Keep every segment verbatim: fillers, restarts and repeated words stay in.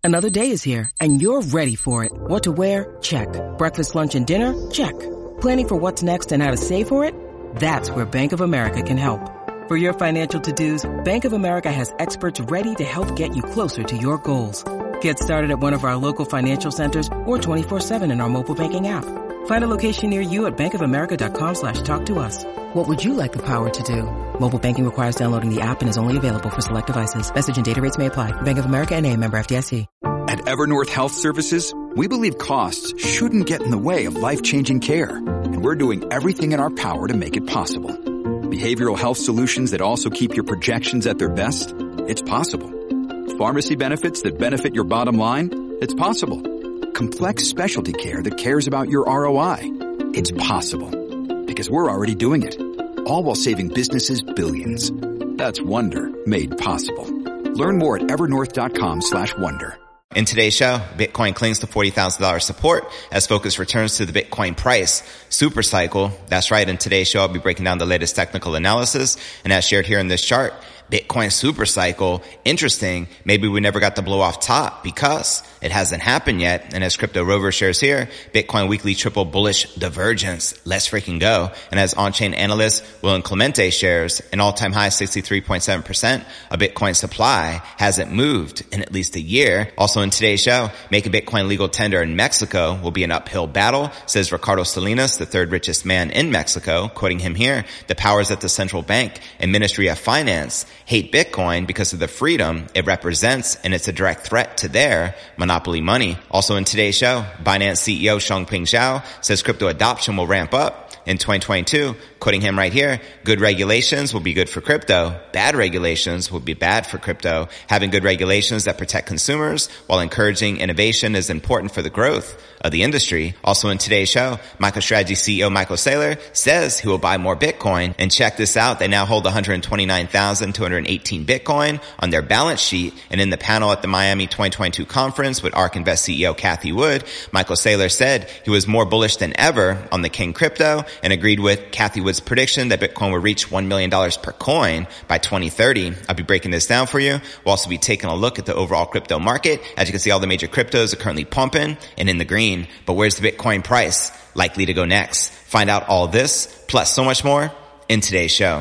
Another day is here, and you're ready for it. What to wear? Check. Breakfast, lunch, and dinner? Check. Planning for what's next and how to save for it? That's where Bank of America can help. For your financial to-dos, Bank of America has experts ready to help get you closer to your goals. Get started at one of our local financial centers or twenty-four seven in our mobile banking app. Find a location near you at bankofamerica.com slash talk to us. What would you like the power to do? Mobile banking requires downloading the app and is only available for select devices. Message and data rates may apply. Bank of America N A, member F D I C. At Evernorth Health Services, we believe costs shouldn't get in the way of life-changing care, and we're doing everything in our power to make it possible. Behavioral health solutions that also keep your projections at their best? It's possible. Pharmacy benefits that benefit your bottom line? It's possible. Complex specialty care that cares about your R O I? It's possible. Because we're already doing it. All while saving businesses billions. That's Wonder made possible. Learn more at evernorth.com slash wonder. In today's show, Bitcoin clings to forty thousand dollars support as focus returns to the Bitcoin price super cycle. That's right. In today's show, I'll be breaking down the latest technical analysis. And as shared here in this chart, Bitcoin super cycle, interesting. Maybe we never got to blow off top because it hasn't happened yet. And as Crypto Rover shares here, Bitcoin weekly triple bullish divergence. Let's freaking go. And as on-chain analyst William Clemente shares, an all-time high sixty-three point seven percent of Bitcoin supply hasn't moved in at least a year. Also in today's show, making Bitcoin legal tender in Mexico will be an uphill battle, says Ricardo Salinas, the third richest man in Mexico. Quoting him here, the powers at the central bank and Ministry of Finance hate Bitcoin because of the freedom it represents, and it's a direct threat to their monopoly money. Also in today's show, Binance C E O Changpeng Zhao says crypto adoption will ramp up in twenty twenty-two. Quoting him right here, good regulations will be good for crypto. Bad regulations will be bad for crypto. Having good regulations that protect consumers while encouraging innovation is important for the growth of the industry. Also in today's show, MicroStrategy C E O Michael Saylor says he will buy more Bitcoin. And check this out, they now hold one hundred twenty-nine thousand two hundred eighteen Bitcoin on their balance sheet. And in the panel at the Miami twenty twenty-two conference with ARK Invest C E O Cathie Wood, Michael Saylor said he was more bullish than ever on the King crypto and agreed with Cathie Wood's prediction that Bitcoin will reach one million dollars per coin by twenty thirty. I'll be breaking this down for you. We'll also be taking a look at the overall crypto market. As you can see, all the major cryptos are currently pumping and in the green. But where's the Bitcoin price likely to go next? Find out all this, plus so much more, in today's show.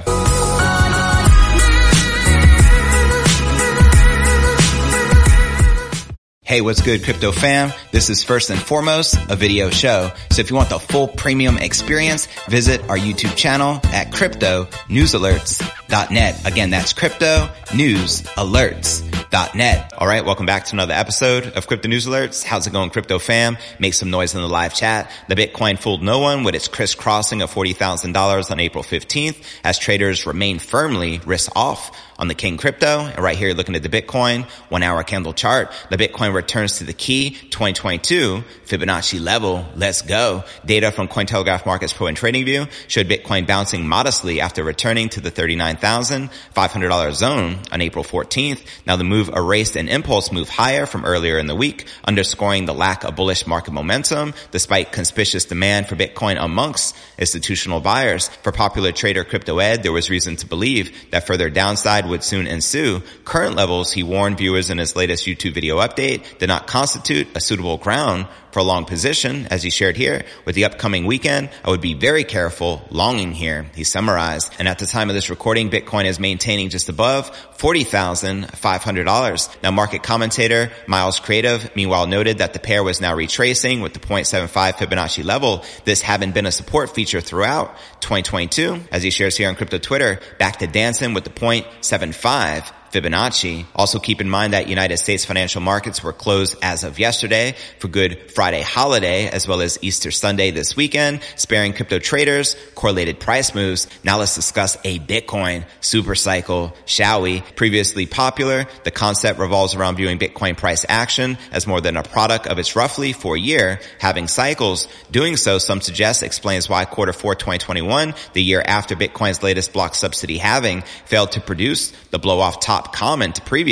Hey, what's good, crypto fam? This is first and foremost a video show. So if you want the full premium experience, visit our YouTube channel at crypto news alerts dot net. Again, that's crypto news alerts dot net. All right, welcome back to another episode of Crypto News Alerts. How's it going, crypto fam? Make some noise in the live chat. The Bitcoin fooled no one with its crisscrossing of forty thousand dollars on April fifteenth as traders remain firmly risk off on the King crypto. And right here, looking at the Bitcoin one hour candle chart, the Bitcoin returns to the key twenty twenty-two Fibonacci level. Let's go. Data from Cointelegraph Markets Pro and TradingView showed Bitcoin bouncing modestly after returning to the thirty-nine thousand five hundred dollars zone on April fourteenth. Now the move erased an impulse move higher from earlier in the week, underscoring the lack of bullish market momentum despite conspicuous demand for Bitcoin amongst institutional buyers. For popular trader Crypto Ed, there was reason to believe that further downside would soon ensue. Current levels, he warned viewers in his latest YouTube video update, did not constitute a suitable ground for a long position. As he shared here, with the upcoming weekend, I would be very careful longing here, he summarized. And at the time of this recording, Bitcoin is maintaining just above forty thousand five hundred dollars. Now, market commentator Miles Creative, meanwhile, noted that the pair was now retracing with the zero point seven five Fibonacci level. This having been a support feature throughout twenty twenty-two. As he shares here on Crypto Twitter, back to dancing with the zero point seven five Fibonacci. Also keep in mind that United States financial markets were closed as of yesterday for Good Friday holiday as well as Easter Sunday this weekend, sparing crypto traders correlated price moves. Now let's discuss a Bitcoin super cycle, shall we? Previously popular, the concept revolves around viewing Bitcoin price action as more than a product of its roughly four-year having cycles. Doing so, some suggest, explains why quarter four twenty twenty-one, the year after Bitcoin's latest block subsidy halving, failed to produce the blow-off top common to previous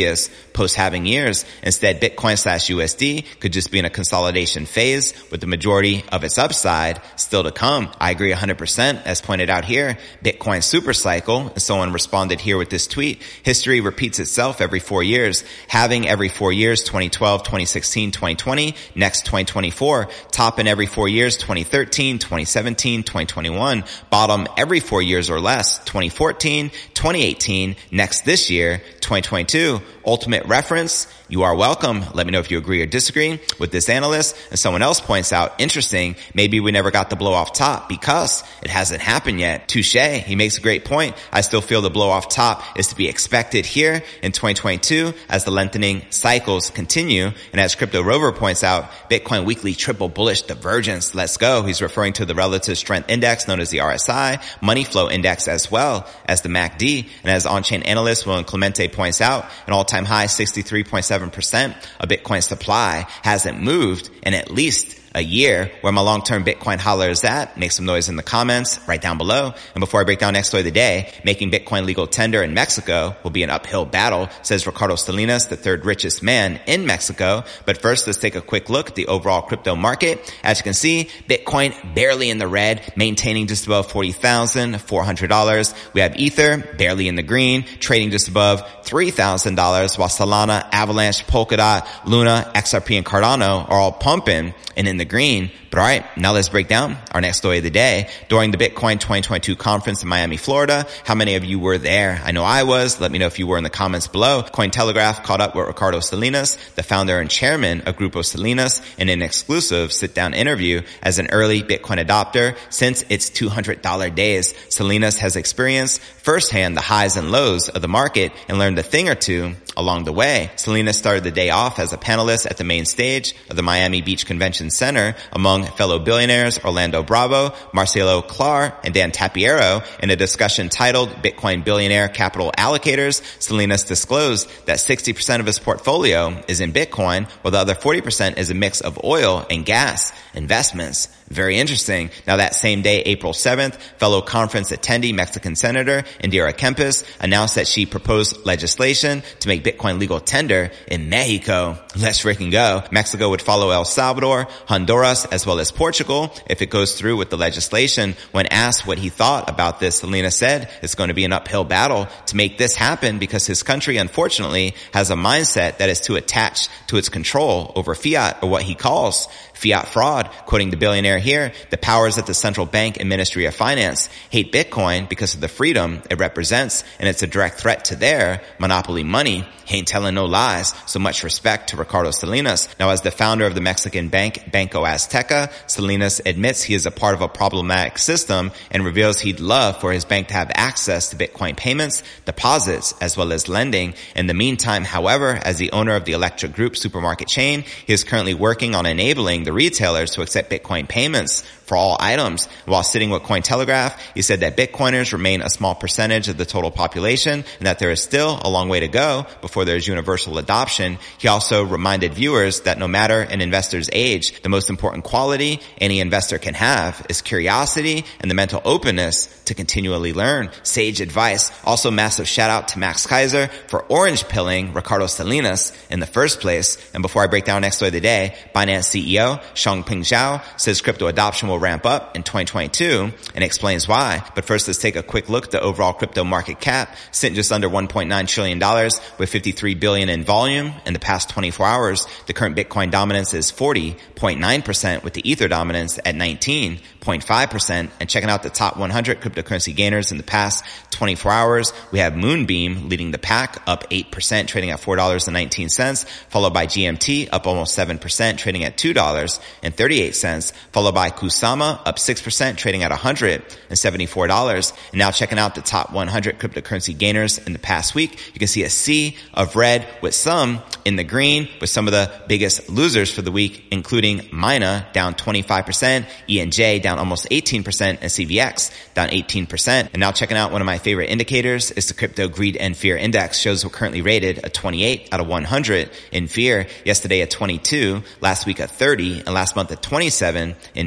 post-halving years. Instead, Bitcoin slash U S D could just be in a consolidation phase with the majority of its upside still to come. I agree one hundred percent. As pointed out here, Bitcoin super cycle, and someone responded here with this tweet, history repeats itself every four years. Having every four years, twenty twelve, twenty sixteen, twenty twenty, next twenty twenty-four, top in every four years, twenty thirteen, twenty seventeen, twenty twenty-one, bottom every four years or less, twenty fourteen, twenty eighteen, next this year, twenty twenty-two. Ultimate reference, you are welcome. Let me know if you agree or disagree with this analyst. And someone else points out, interesting, maybe we never got the blow off top because it hasn't happened yet. Touche. He makes a great point. I still feel the blow off top is to be expected here in twenty twenty-two as the lengthening cycles continue. And as Crypto Rover points out, Bitcoin weekly triple bullish divergence. Let's go. He's referring to the relative strength index known as the R S I, money flow index as well as the M A C D. And as on-chain analyst William Clemente points out, an all-time high sixty-three point seven percent of Bitcoin supply hasn't moved in at least a year. Where my long-term Bitcoin holler is at, make some noise in the comments right down below. And before I break down next story of the day, making Bitcoin legal tender in Mexico will be an uphill battle, says Ricardo Salinas, the third richest man in Mexico. But first, let's take a quick look at the overall crypto market. As you can see, Bitcoin barely in the red, maintaining just above forty thousand four hundred dollars. We have Ether barely in the green, trading just above three thousand dollars, while Solana, Avalanche, Polkadot, Luna, X R P, and Cardano are all pumping and in the green. But all right, now let's break down our next story of the day. During the Bitcoin twenty twenty-two conference in Miami, Florida, how many of you were there? I know I was. Let me know if you were in the comments below. Cointelegraph caught up with Ricardo Salinas, the founder and chairman of Grupo Salinas, in an exclusive sit-down interview. As an early Bitcoin adopter since its two hundred dollars days, Salinas has experienced firsthand the highs and lows of the market and learned a thing or two along the way. Salinas started the day off as a panelist at the main stage of the Miami Beach Convention Center among fellow billionaires Orlando Bravo, Marcelo Clar, and Dan Tapiero. In a discussion titled Bitcoin Billionaire Capital Allocators, Salinas disclosed that sixty percent of his portfolio is in Bitcoin, while the other forty percent is a mix of oil and gas investments. Very interesting. Now that same day, April seventh, fellow conference attendee Mexican Senator Indira Kempis announced that she proposed legislation to make Bitcoin legal tender in Mexico. Let's freaking go. Mexico would follow El Salvador, Honduras, as well as Portugal if it goes through with the legislation. When asked what he thought about this, Salinas said it's going to be an uphill battle to make this happen because his country, unfortunately, has a mindset that is too attached to its control over fiat, or what he calls fiat fraud. Quoting the billionaire here, the powers at the central bank and Ministry of Finance hate Bitcoin because of the freedom it represents, and it's a direct threat to their monopoly money. He ain't telling no lies. So much respect to Ricardo Salinas. Now, as the founder of the Mexican bank Banco Azteca, Salinas admits he is a part of a problematic system and reveals he'd love for his bank to have access to Bitcoin payments, deposits, as well as lending. In the meantime, however, as the owner of the Electra Group supermarket chain, he is currently working on enabling the retailers to accept Bitcoin payments for all items. While sitting with Cointelegraph, he said that Bitcoiners remain a small percentage of the total population and that there is still a long way to go before there's universal adoption. He also reminded viewers that no matter an investor's age, the most important quality any investor can have is curiosity and the mental openness to continually learn. Sage advice. Also, massive shout out to Max Kaiser for orange pilling Ricardo Salinas in the first place. And before I break down next story of the day, Binance C E O Changpeng Zhao says crypto adoption will ramp up in twenty twenty-two and explains why. But first, let's take a quick look at the overall crypto market cap, sitting just under one point nine trillion dollars with fifty-three billion dollars in volume in the past twenty-four hours. The current Bitcoin dominance is forty point nine percent with the Ether dominance at nineteen point five percent. And checking out the top one hundred cryptocurrency gainers in the past twenty-four hours, we have Moonbeam leading the pack, up eight percent, trading at four dollars and nineteen cents, followed by G M T, up almost seven percent, trading at two dollars and thirty-eight cents, followed by Kusama, up six percent, trading at one hundred seventy-four dollars. And now checking out the top one hundred cryptocurrency gainers in the past week, you can see a sea of red with some in the green, with some of the biggest losers for the week, including Mina, down twenty-five percent, E N J down almost eighteen percent, and C V X down eighteen percent. And now checking out one of my favorite indicators is the Crypto Greed and Fear Index. Shows we're currently rated a twenty-eight out of one hundred in fear. Yesterday a twenty-two, last week a thirty, and last month a twenty-seven in fear.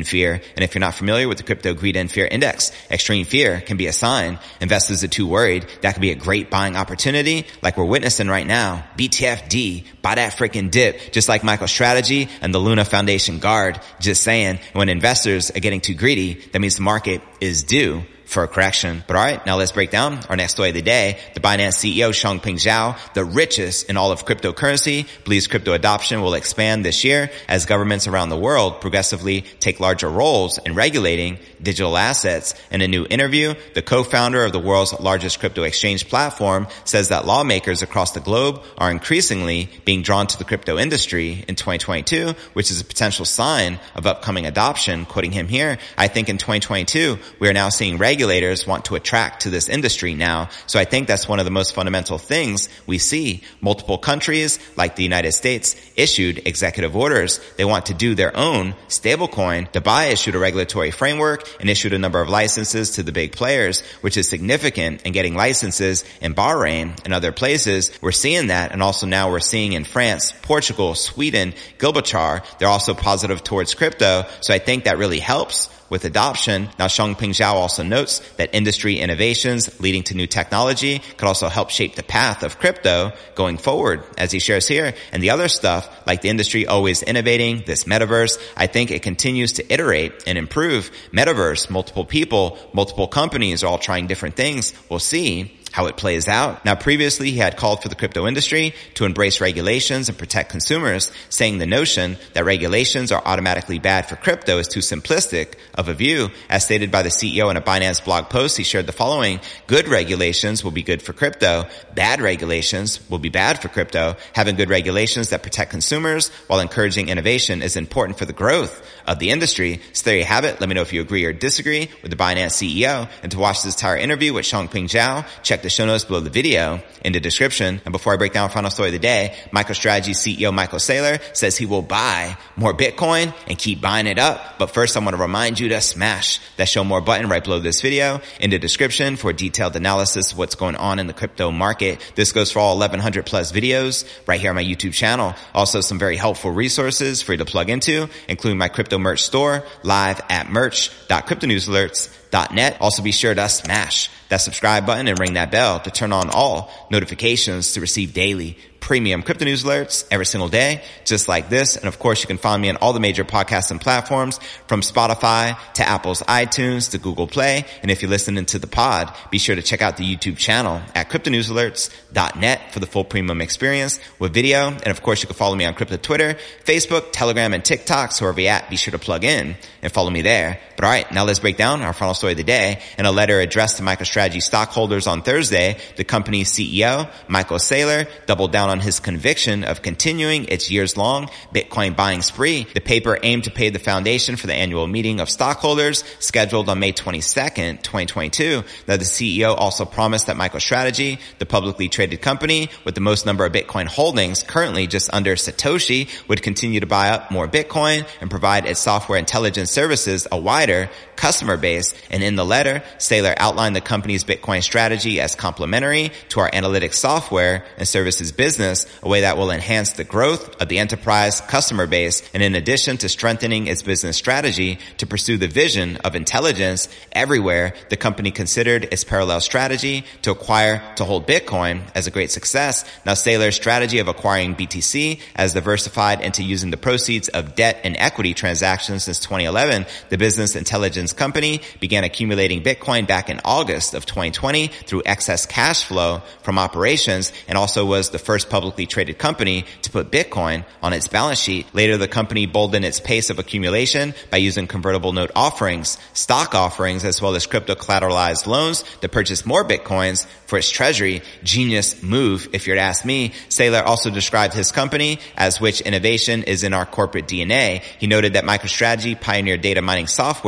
And if you're not familiar with the Crypto Greed and Fear Index, extreme fear can be a sign investors are too worried. That could be a great buying opportunity like we're witnessing right now. B T F D, buy that freaking dip, just like MicroStrategy and the Luna Foundation Guard. Just saying, when investors are getting too greedy, that means the market is due for a correction. But all right, now let's break down our next story of the day. The Binance C E O, Changpeng Zhao, the richest in all of cryptocurrency, believes crypto adoption will expand this year as governments around the world progressively take larger roles in regulating digital assets. In a new interview, the co-founder of the world's largest crypto exchange platform says that lawmakers across the globe are increasingly being drawn to the crypto industry in twenty twenty-two, which is a potential sign of upcoming adoption. Quoting him here, I think in twenty twenty-two, we are now seeing regulators Regulators want to attract to this industry now. So I think that's one of the most fundamental things we see. Multiple countries, like the United States, issued executive orders. They want to do their own stablecoin. Dubai issued a regulatory framework and issued a number of licenses to the big players, which is significant in getting licenses in Bahrain and other places. We're seeing that, and also now we're seeing in France, Portugal, Sweden, Gibraltar. They're also positive towards crypto. So I think that really helps with adoption. Now, Changpeng Zhao also notes that industry innovations leading to new technology could also help shape the path of crypto going forward, as he shares here. And the other stuff, like the industry always innovating, this metaverse, I think it continues to iterate and improve. Metaverse, multiple people, multiple companies are all trying different things. We'll see how it plays out. Now, previously, he had called for the crypto industry to embrace regulations and protect consumers, saying the notion that regulations are automatically bad for crypto is too simplistic of a view. As stated by the C E O in a Binance blog post, he shared the following: good regulations will be good for crypto. Bad regulations will be bad for crypto. Having good regulations that protect consumers while encouraging innovation is important for the growth of the industry. So there you have it. Let me know if you agree or disagree with the Binance C E O. And to watch this entire interview with Changpeng Zhao, check the show notes below the video in the description. And before I break down our final story of the day, MicroStrategy C E O Michael Saylor says he will buy more Bitcoin and keep buying it up. But first, I want to remind you to smash that show more button right below this video in the description for a detailed analysis of what's going on in the crypto market. This goes for all eleven hundred plus videos right here on my YouTube channel. Also, some very helpful resources for you to plug into, including my crypto merch store live at merch dot crypto news alerts dot net. Also, be sure to smash that subscribe button and ring that bell to turn on all notifications to receive daily premium crypto news alerts every single day, just like this. And of course, you can find me on all the major podcasting platforms, from Spotify to Apple's iTunes to Google Play. And if you're listening to the pod, be sure to check out the YouTube channel at crypto news alerts dot net for the full premium experience with video. And of course, you can follow me on crypto Twitter, Facebook, Telegram, and TikTok. So wherever you're at, be sure to plug in and follow me there. But all right, now let's break down our final story of the day. In a letter addressed to MicroStrategy stockholders on Thursday, the company's C E O, Michael Saylor, doubled down on his conviction of continuing its years-long Bitcoin buying spree. The paper aimed to pay the foundation for the annual meeting of stockholders scheduled on May twenty-second, twenty twenty-two. Now, the C E O also promised that MicroStrategy, the publicly traded company with the most number of Bitcoin holdings, currently just under Satoshi, would continue to buy up more Bitcoin and provide its software intelligence services a wider customer base. And in the letter, Saylor outlined the company's Bitcoin strategy as complementary to our analytics software and services business, a way that will enhance the growth of the enterprise customer base. And in addition to strengthening its business strategy to pursue the vision of intelligence everywhere, the company considered its parallel strategy to acquire to hold Bitcoin as a great success. Now, Saylor's strategy of acquiring B T C as diversified into using the proceeds of debt and equity transactions since twenty eleven. The business intelligence company began accumulating Bitcoin back in August of twenty twenty through excess cash flow from operations, and also was the first publicly traded company to put Bitcoin on its balance sheet. Later, the company boldened its pace of accumulation by using convertible note offerings, stock offerings, as well as crypto collateralized loans to purchase more Bitcoins for its treasury. Genius move, if you're to ask me. Saylor also described his company as which innovation is in our corporate D N A. He noted that MicroStrategy pioneered data mining software in the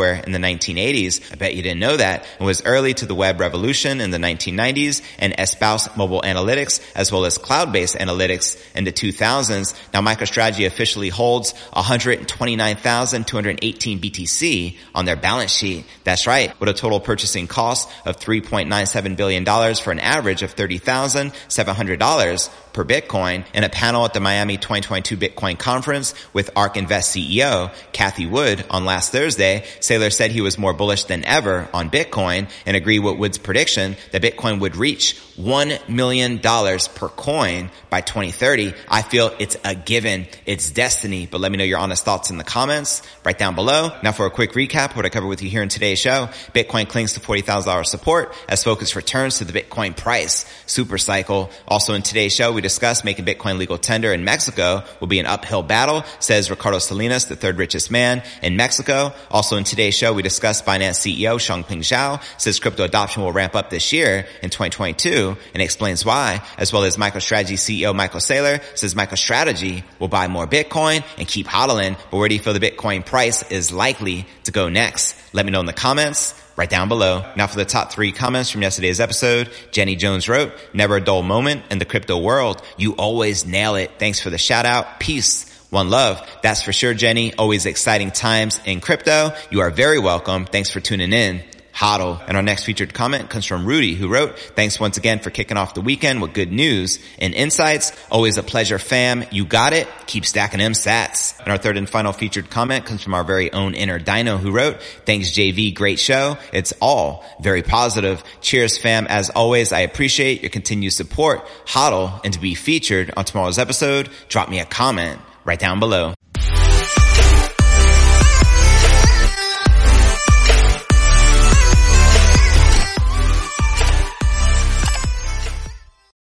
nineteen eighties. I bet you didn't know that. It was early to the web revolution in the nineteen nineties and espoused mobile analytics as well as cloud-based analytics in the two thousands. Now MicroStrategy officially holds one hundred twenty-nine thousand two hundred eighteen B T C on their balance sheet. That's right, with a total purchasing cost of three point nine seven billion dollars for an average of thirty thousand seven hundred dollars per Bitcoin. In a panel at the Miami twenty twenty-two Bitcoin conference with ARK Invest C E O Cathie Wood on last Thursday, Saylor said he was more bullish than ever on Bitcoin and agreed with Wood's prediction that Bitcoin would reach one million dollars per coin by twenty thirty. I feel it's a given. It's destiny. But let me know your honest thoughts in the comments right down below. Now for a quick recap, what I covered with you here in today's show: Bitcoin clings to forty thousand dollars support as focus returns to the Bitcoin price super cycle. Also in today's show, we discussed making Bitcoin legal tender in Mexico will be an uphill battle, says Ricardo Salinas, the third richest man in Mexico. Also in today's show, we discussed Binance C E O Changpeng Zhao says crypto adoption will ramp up this year in twenty twenty-two and explains why, as well as MicroStrategy C E O Michael Saylor says MicroStrategy will buy more Bitcoin and keep hodling. But where do you feel the Bitcoin price is likely to go next? Let me know in the comments right down below. Now for the top three comments from yesterday's episode. Jenny Jones wrote, "Never a dull moment in the crypto world. You always nail it. Thanks for the shout out. Peace. One love." That's for sure, Jenny. Always exciting times in crypto. You are very welcome. Thanks for tuning in. Hodl. And our next featured comment comes from Rudy, who wrote, "Thanks once again for kicking off the weekend with good news and insights. Always a pleasure, fam. You got it. Keep stacking them sats." And our third and final featured comment comes from our very own Inner Dino, who wrote, "Thanks, J V. Great show. It's all very positive. Cheers, fam. As always, I appreciate your continued support. Hodl. And to be featured on tomorrow's episode, drop me a comment right down below."